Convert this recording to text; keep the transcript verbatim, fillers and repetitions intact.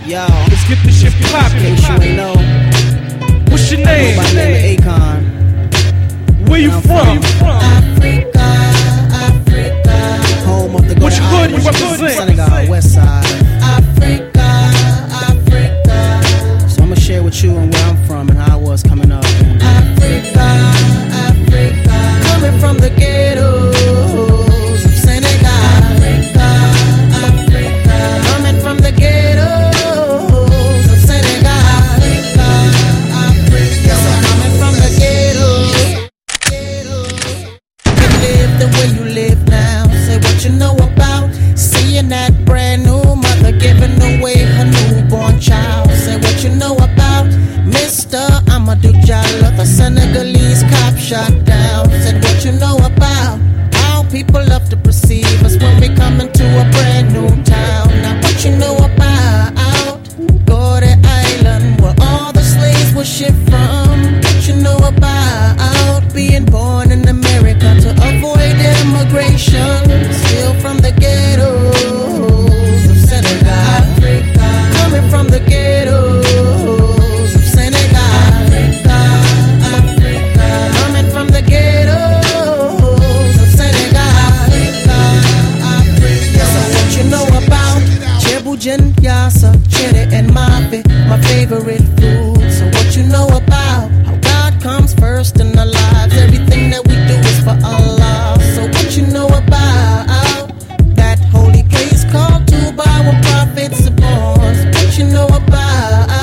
Yo, let's get this shit poppin'. in case you ain't know, What's your name? my name is Akon. Where you I'm from? from Africa, Africa, Home of the Which Golden hood you Isles, represent? Senegal, West Side. Africa, Africa, So I'ma share with you and where I'm from and how I was coming up. And Africa, Africa, coming from the ghettos of Senegal. Africa, Africa, coming from the ghettos of Senegal. Africa, Africa, coming from the ghettos. You live the way you live now. Say what you know about seeing that brand new mother giving away her newborn child. Say what you know about Mister Amadou Diallo, the Senegalese cop shot down. Said what you know about how people love to perceive us when we come into a brand new town. Now what you know about Gorée Island, where all the slaves were shipped from. What you know about being born in America to avoid immigration, still from the ghettos of Senegal. Africa, coming from the ghettos of Senegal. Africa, Africa, coming from the ghettos of Senegal. Africa, Africa. So what you know about Djibouti, Yassa, Chene and Mafe, my favorite food. So what you know about how God comes first in our lives? Everything that we do is for Allah. So what you know about that holy place called Touba, where prophets are born? So what you know about